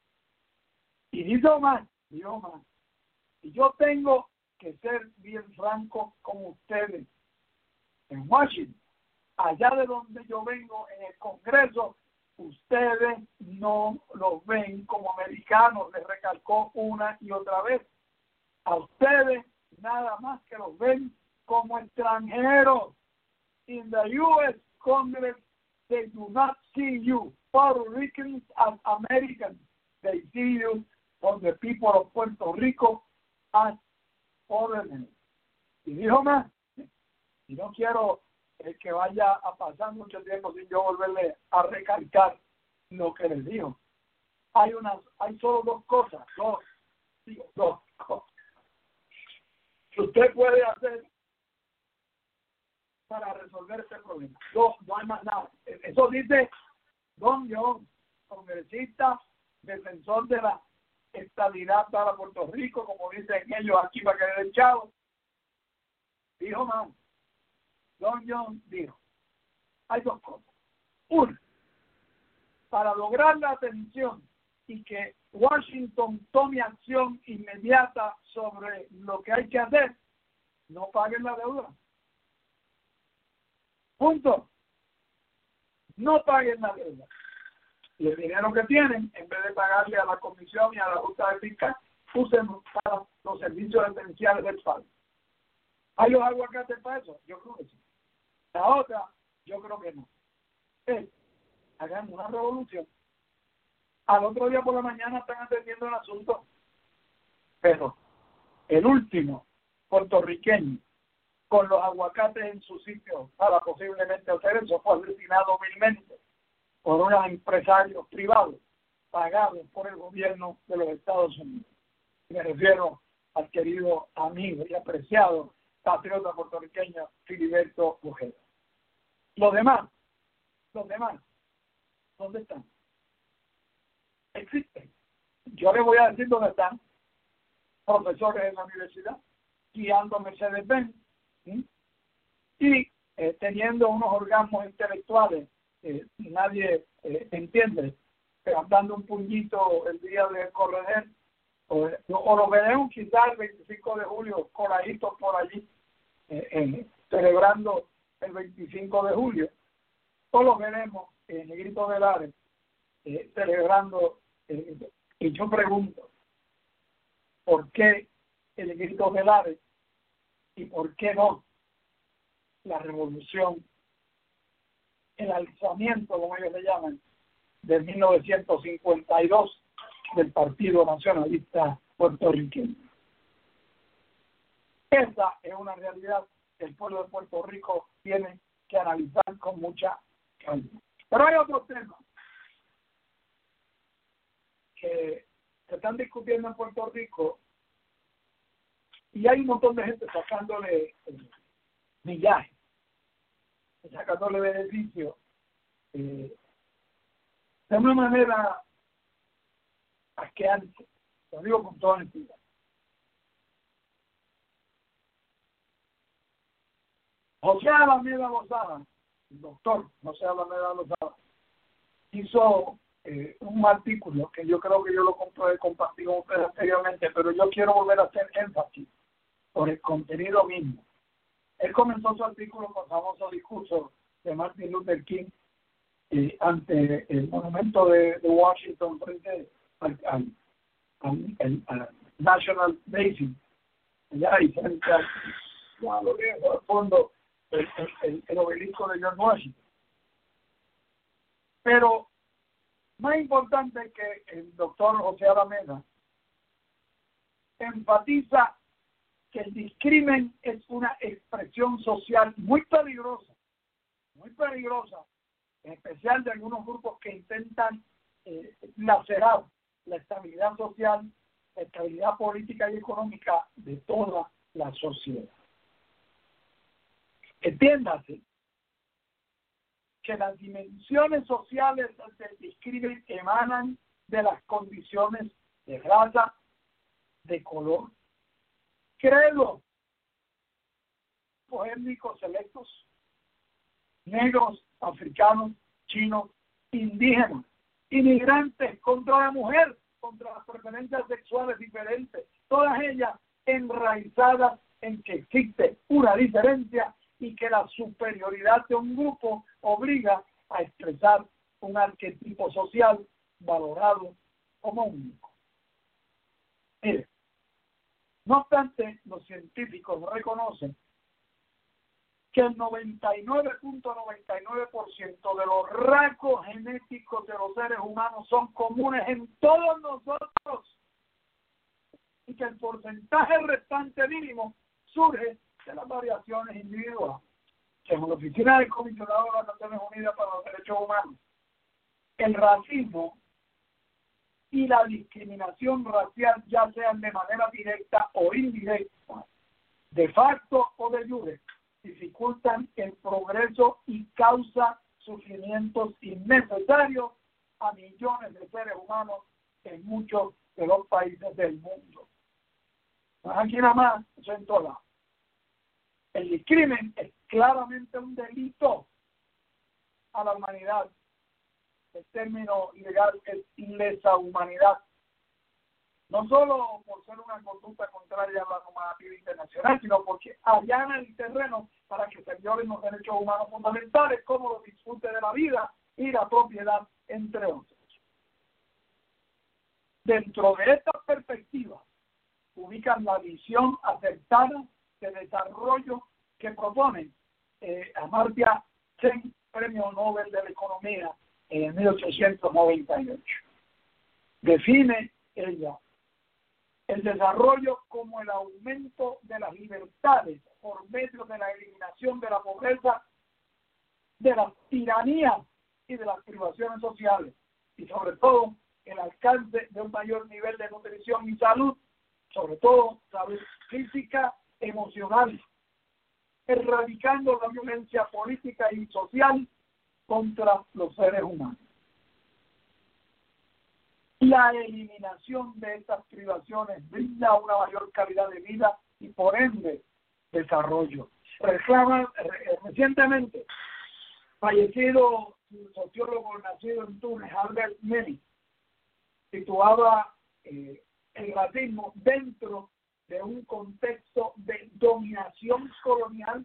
Y dijo más, dijo más, y yo tengo que ser bien franco con ustedes. En Washington, allá de donde yo vengo, en el Congreso, ustedes no los ven como americanos, les recalcó una y otra vez. A ustedes nada más que los ven como extranjeros. In the U S Congress, they do not see you Puerto Ricans as Americans. They see you from the people of Puerto Rico as foreigners. Y dijo más, y no quiero eh, que vaya a pasar mucho tiempo sin yo volverle a recalcar lo que les dijo. Hay unas, hay solo dos cosas, dos, digo, dos cosas que usted puede hacer para resolver este problema. No, no hay más nada. Eso dice Don John, congresista, defensor de la estabilidad para Puerto Rico, como dicen ellos aquí para que le den chavo. Dijo más. Don John dijo, hay dos cosas. Una, para lograr la atención y que Washington tome acción inmediata sobre lo que hay que hacer, no paguen la deuda. Punto. No paguen la deuda. Y el dinero que tienen, en vez de pagarle a la Comisión y a la Junta de Fiscal, úsenlo para los servicios esenciales del país. ¿Hay los aguacates para eso? Yo creo que sí. La otra, yo creo que no. Es, hagan una revolución. Al otro día por la mañana están atendiendo el asunto. Pero el último puertorriqueño con los aguacates en su sitio para posiblemente hacer eso fue asesinado vilmente por unos empresarios privados pagados por el gobierno de los Estados Unidos. Me refiero al querido amigo y apreciado patriota puertorriqueño Filiberto Ojeda. Los demás, los demás, ¿dónde están? Existen. Yo les voy a decir dónde están. profesores en la universidad, guiando Mercedes-Benz, ¿sí? y eh, teniendo unos orgasmos intelectuales, eh, nadie eh, entiende, pero dando un puñito el día de correr, o, o lo veremos quizás el veinticinco de julio, coraditos por allí, eh, eh, celebrando el veinticinco de julio, o lo veremos en Negrito de Lares, eh, celebrando, eh, y yo pregunto, ¿por qué el Negrito de Lares y por qué no la revolución, el alzamiento, como ellos le llaman, de mil novecientos cincuenta y dos del Partido Nacionalista Puertorriqueño? Esa es una realidad que el pueblo de Puerto Rico tiene que analizar con mucha calma. Pero hay otros temas que se están discutiendo en Puerto Rico y hay un montón de gente sacándole eh, millaje, sacándole beneficio eh, de una manera asqueante, lo digo con toda honestidad. José Alameda Lozada, el doctor José Alameda Lozada, hizo eh, un artículo que yo creo que yo lo compartí con ustedes anteriormente, pero yo quiero volver a hacer énfasis por el contenido mismo. Él comenzó su artículo con el famoso discurso de Martin Luther King eh, ante el monumento de, de Washington frente al, al, al, al, al National Basin, allá y frente al, ya lo veo, al fondo, el, el, el obelisco de George Washington. Pero más importante que el doctor José Alameda enfatiza que el discrimen es una expresión social muy peligrosa, muy peligrosa, en especial de algunos grupos que intentan eh, lacerar la estabilidad social, la estabilidad política y económica de toda la sociedad. Entiéndase que las dimensiones sociales del discrimen emanan de las condiciones de raza, de color, credo, étnicos selectos, negros, africanos, chinos, indígenas, inmigrantes, contra la mujer, contra las preferencias sexuales diferentes, todas ellas enraizadas en que existe una diferencia y que la superioridad de un grupo obliga a expresar un arquetipo social valorado como único. Mire, no obstante, los científicos reconocen que el noventa y nueve punto noventa y nueve por ciento de los rasgos genéticos de los seres humanos son comunes en todos nosotros y que el porcentaje restante mínimo surge de las variaciones individuales. Según la Oficina del Comisionado de las Naciones Unidas para los Derechos Humanos, el racismo y la discriminación racial, ya sean de manera directa o indirecta, de facto o de jure, dificultan el progreso y causa sufrimientos innecesarios a millones de seres humanos en muchos de los países del mundo. No es aquí nada más, eso en todas. El discrimen es claramente un delito a la humanidad. El término ilegal es lesa humanidad. No solo por ser una conducta contraria a la normativa internacional, sino porque allana el terreno para que se violen los derechos humanos fundamentales, como los disfrute de la vida y la propiedad, entre otros. Dentro de estas perspectivas, ubican la visión acertada de desarrollo que propone eh, Amartya Sen, Premio Nobel de la Economía en mil ochocientos noventa y ocho. Define ella el desarrollo como el aumento de las libertades por medio de la eliminación de la pobreza, de las tiranías y de las privaciones sociales, y sobre todo el alcance de un mayor nivel de nutrición y salud, sobre todo salud física, emocional, erradicando la violencia política y social contra los seres humanos. Y La eliminación de estas privaciones brinda una mayor calidad de vida y por ende desarrollo. Reclama re, recientemente fallecido sociólogo nacido en Túnez, Albert Meli, situaba eh, el racismo dentro de un contexto de dominación colonial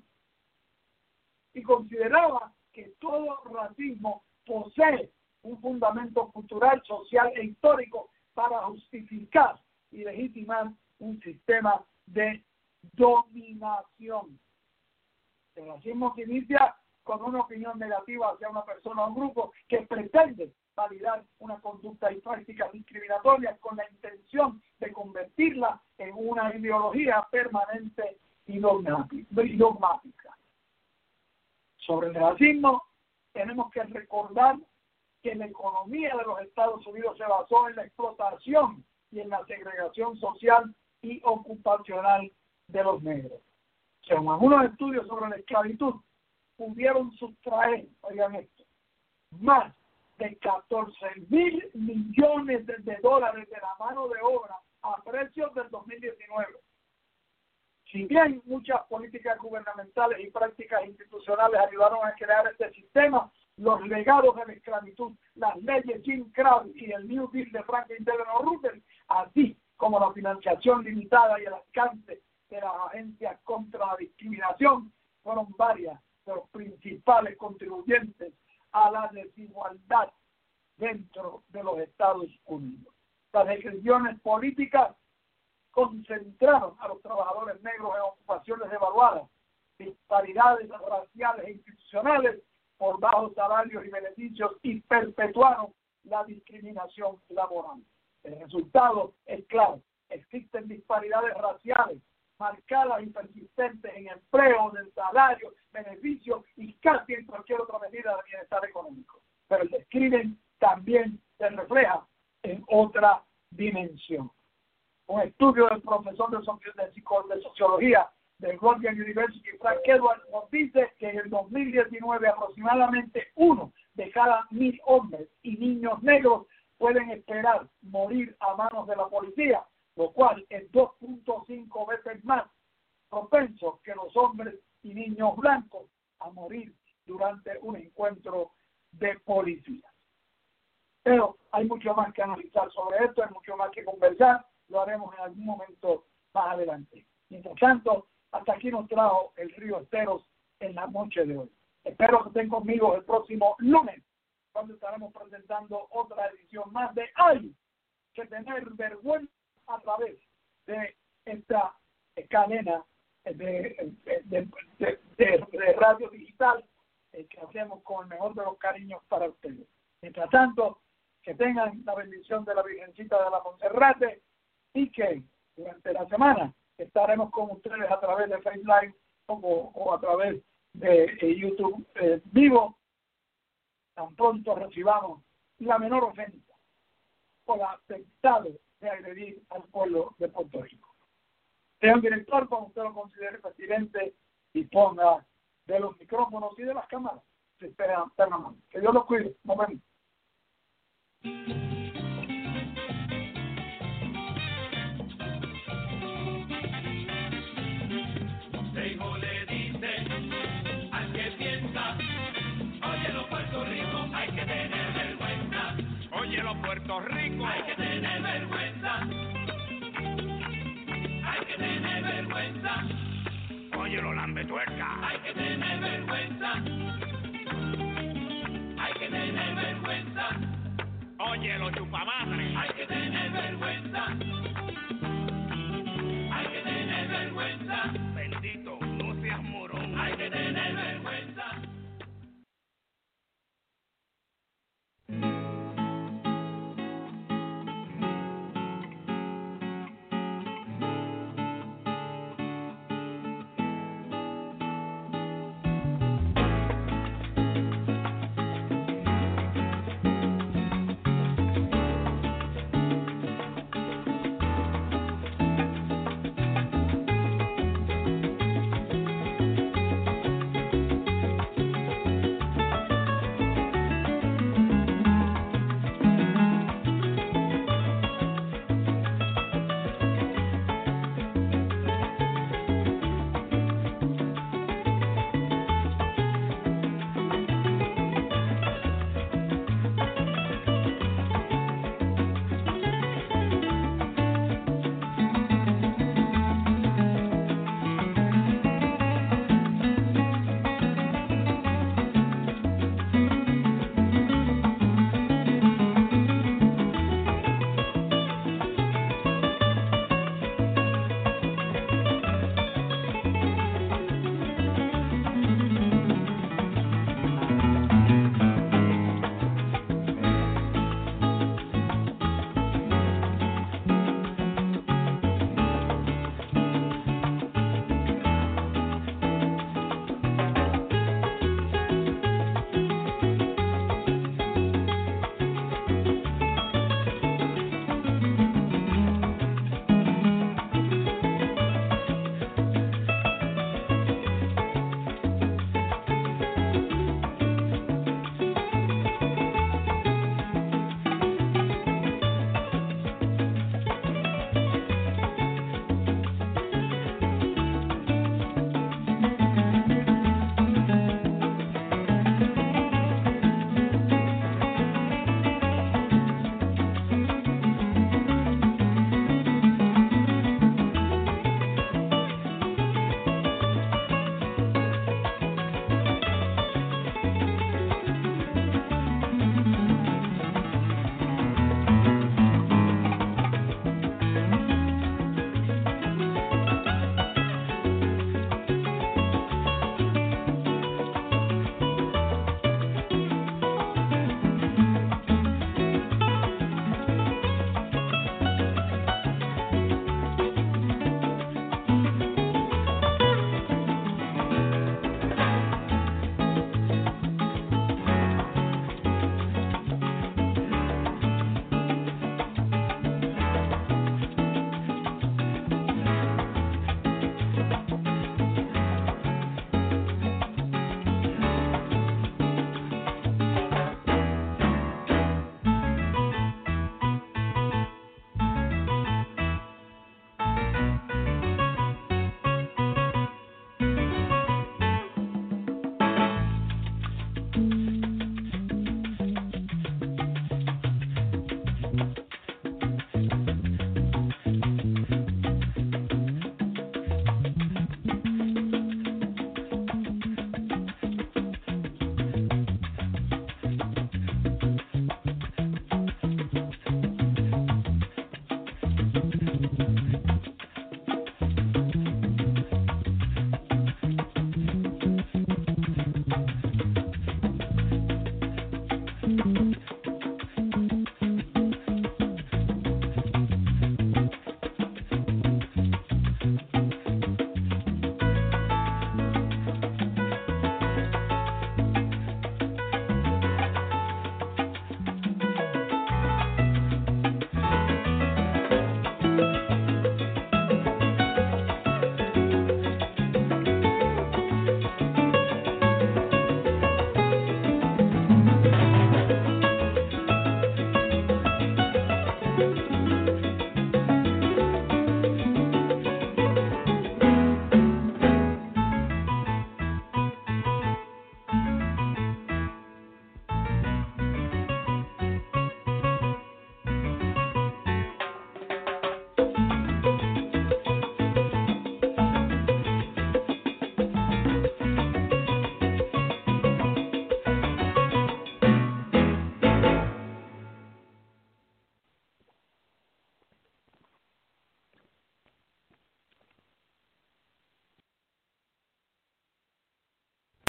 y consideraba que todo racismo posee un fundamento cultural, social e histórico para justificar y legitimar un sistema de dominación. El racismo se inicia con una opinión negativa hacia una persona o un grupo que pretende validar una conducta y prácticas discriminatorias con la intención de convertirla en una ideología permanente y dogmática. Sobre el racismo, tenemos que recordar que la economía de los Estados Unidos se basó en la explotación y en la segregación social y ocupacional de los negros. Según algunos estudios sobre la esclavitud, pudieron sustraer, oigan esto, más de catorce mil millones de, de dólares de la mano de obra a precios del dos mil diecinueve. Si bien muchas políticas gubernamentales y prácticas institucionales ayudaron a crear este sistema, los legados de la esclavitud, las leyes Jim Crow y el New Deal de Franklin Delano Roosevelt, así como la financiación limitada y el alcance de las agencias contra la discriminación, fueron varias de los principales contribuyentes a la desigualdad dentro de los Estados Unidos. Las decisiones políticas concentraron a los trabajadores negros en ocupaciones devaluadas, disparidades raciales e institucionales por bajos salarios y beneficios y perpetuaron la discriminación laboral. El resultado es claro, existen disparidades raciales marcadas y persistentes en empleo, en salario, beneficios y casi en cualquier otra medida de bienestar económico. Pero el discrimen también se refleja en otra dimensión. Un estudio del profesor de, de, de sociología del Rutgers University, Frank Edwards, nos dice que en el dos mil diecinueve aproximadamente uno de cada mil hombres y niños negros pueden esperar morir a manos de la policía, lo cual es dos punto cinco veces más propenso que los hombres y niños blancos a morir durante un encuentro de policía. Pero hay mucho más que analizar sobre esto, hay mucho más que conversar, lo haremos en algún momento más adelante. Mientras tanto, hasta aquí nos trajo el Río Esteros en la noche de hoy. Espero que estén conmigo el próximo lunes, cuando estaremos presentando otra edición más de Hay que tener vergüenza a través de esta cadena de, de, de, de, de, de radio digital eh, que hacemos con el mejor de los cariños para ustedes. Mientras tanto, que tengan la bendición de la Virgencita de la Monserrate y que durante la semana estaremos con ustedes a través de Facebook Live o, o a través de, de YouTube eh, vivo, tan pronto recibamos la menor ofensa por la tentado de agredir al pueblo de Puerto Rico. Señor director, como usted lo considere presidente, disponga de los micrófonos y de las cámaras. Se espera eternamente. Que Dios los cuide. Nos vemos. Seijo le dice al que piensa, óyelo Puerto Rico, hay que tener vergüenza. Óyelo Puerto Rico, hay que tener vergüenza. Hay que tener vergüenza. Óyelo lambetuerca, hay que tener vergüenza.